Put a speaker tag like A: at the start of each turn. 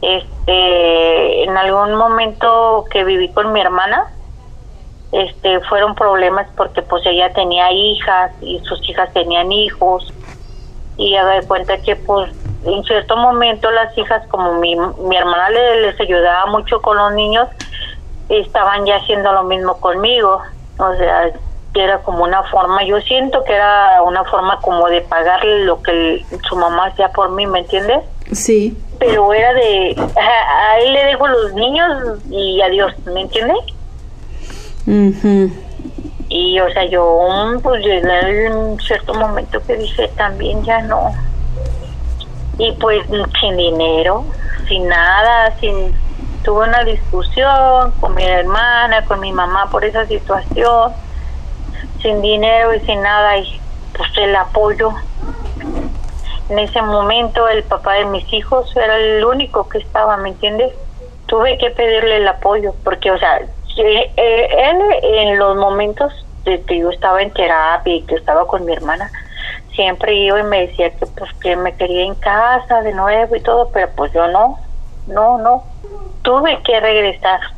A: En algún momento que viví con mi hermana, fueron problemas porque pues ella tenía hijas y sus hijas tenían hijos, y haga de cuenta que pues en cierto momento las hijas, como mi hermana les ayudaba mucho con los niños, estaban ya haciendo lo mismo conmigo. O sea, era como una forma, yo siento que era una forma como de pagarle lo que su mamá hacía por mí, ¿me entiendes?
B: Sí.
A: Pero era a él le dejo los niños y adiós, ¿me entiendes?
B: Uh-huh.
A: Y o sea, yo pues llegué en un cierto momento que dije también ya no. Y pues sin dinero, sin nada, tuve una discusión con mi hermana, con mi mamá por esa situación, sin dinero y sin nada, y pues el apoyo. En ese momento el papá de mis hijos era el único que estaba, ¿me entiendes? Tuve que pedirle el apoyo, porque o sea, él en los momentos de que yo estaba en terapia y que estaba con mi hermana, siempre iba y me decía que pues que me quería en casa de nuevo y todo, pero pues yo no, tuve que regresar